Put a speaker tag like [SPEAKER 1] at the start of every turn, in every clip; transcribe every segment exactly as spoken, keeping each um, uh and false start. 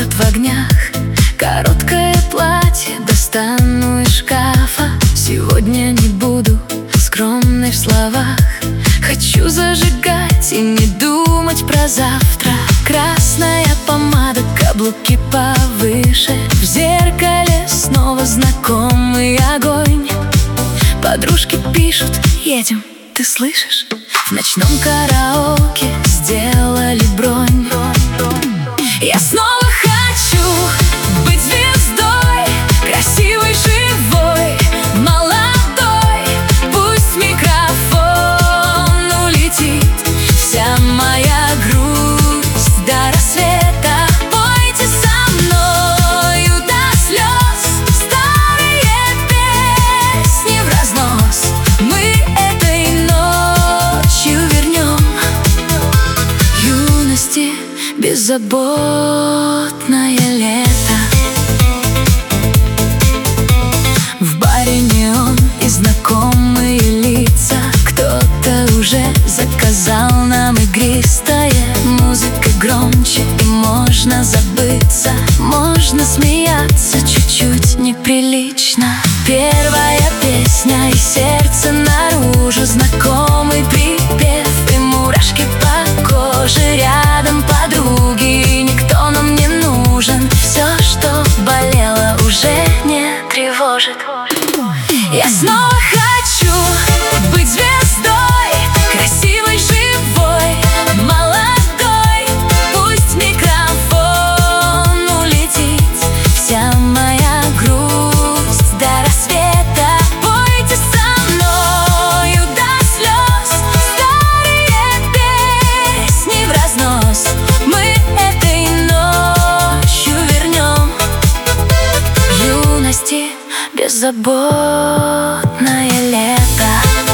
[SPEAKER 1] Город в огнях, короткое платье достану из шкафа. Сегодня не буду скромной в словах. Хочу зажигать и не думать про завтра. Красная помада, каблуки повыше. В зеркале снова знакомый огонь. Подружки пишут: едем, ты слышишь? В ночном караоке сделали бронь. Я снова хочу быть звездой, красивой, живой, молодой. Пусть микрофон улетит, вся моя грусть до рассвета. Пойте со мною до слез старые песни вразнос. Мы этой ночью вернем юности беззаботное лето. В баре неон и знакомые лица. Кто-то уже заказал нам игристое. Музыка громче, и можно забыться. Можно смеяться чуть-чуть неприлично. Первая песня, и сердце наружу. Знакомый припев, и мурашки по коже. Рядом подруги, никто нам не нужен. Все, что болело, уже не тревожит. Я снова хочу быть звездой, красивой, живой, молодой. Пусть микрофон улетит, вся моя грусть до рассвета. Пойте со мною до слез старые песни вразнос. Мы этой ночью вернем юности беззаботное лето.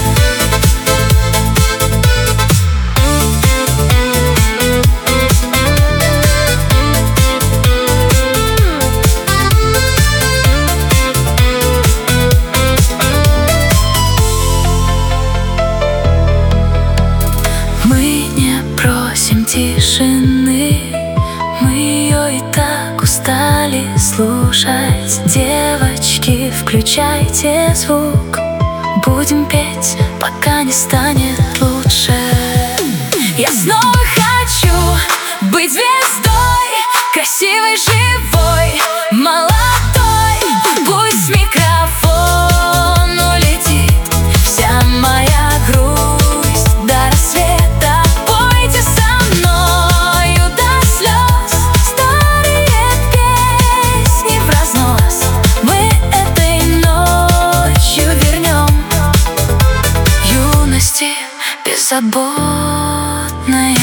[SPEAKER 1] Мы не просим тишины, мы ее и так устали слушать. Девочки, включайте звук, будем петь, пока не станет лучше. Я снова хочу быть звездой, красивой, живой, молодой. Пусть микрофон улетит, вся моя грусть до рассвета. Пойте со мною до слез старые песни вразнос. Мы этой ночью вернем юности беззаботное